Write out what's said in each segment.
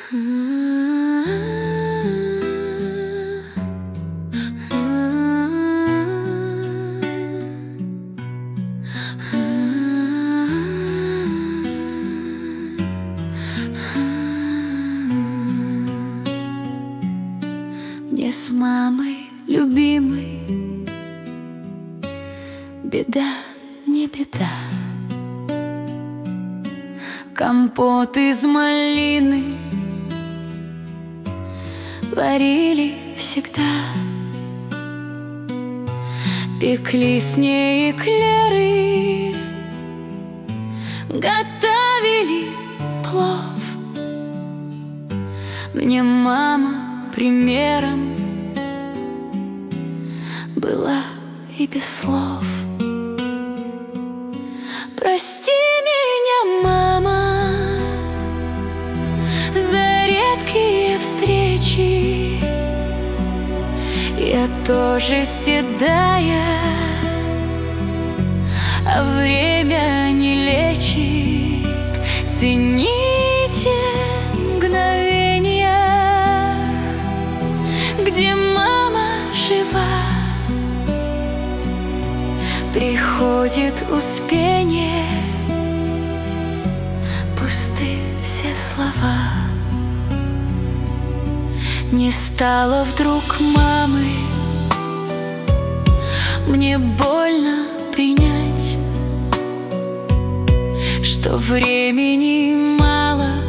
Мне с мамой любимой беда не беда. Компот из малины варили всегда, пекли с ней эклеры, готовили плов. Мне мама примером была и без слов. Прости меня, мама, за редкие встречи. Я тоже седая, а время не лечит. Цените мгновения, где мама жива. Приходит успение, пусты все слова. Не стало вдруг мамы, мне больно принять, что времени мало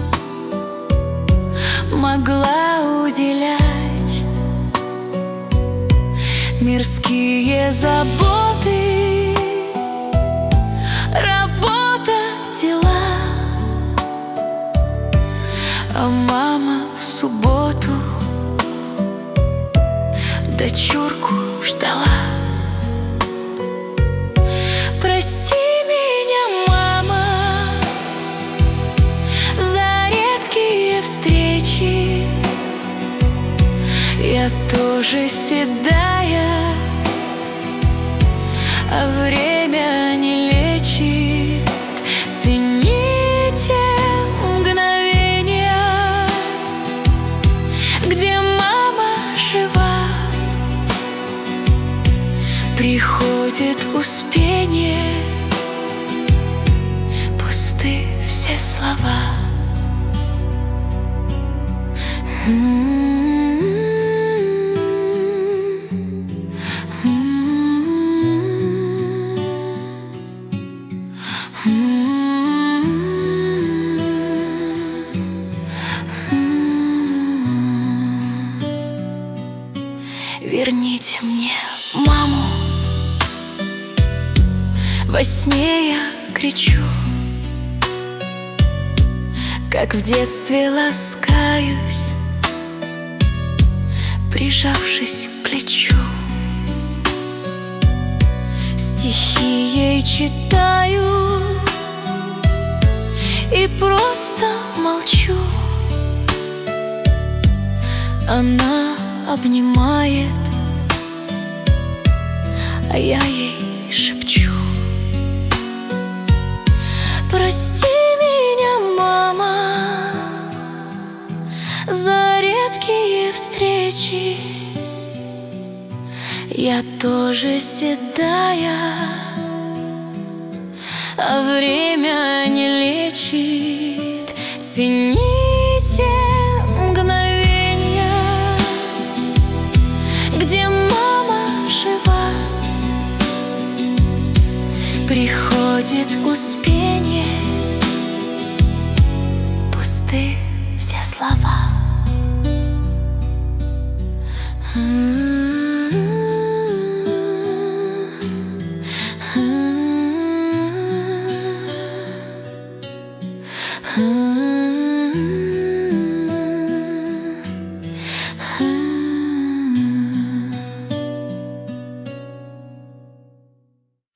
могла уделять. Мирские заботы, работа, дела, а мама в субботу дочурку ждала. Прости меня, мама, за редкие встречи. Я тоже седая, а время не лечит. Цените мгновения, где мама жива. Приходит успение, пусты все слова. Верните мне маму. Во сне я кричу, как в детстве ласкаюсь, прижавшись к плечу. Стихи ей читаю и просто молчу. Она обнимает, а я ей шепчу: прости меня, мама, за редкие встречи. Я тоже седая, а время не лечит. Цените мгновения, где мама жива. Приходит успение, пусты все слова.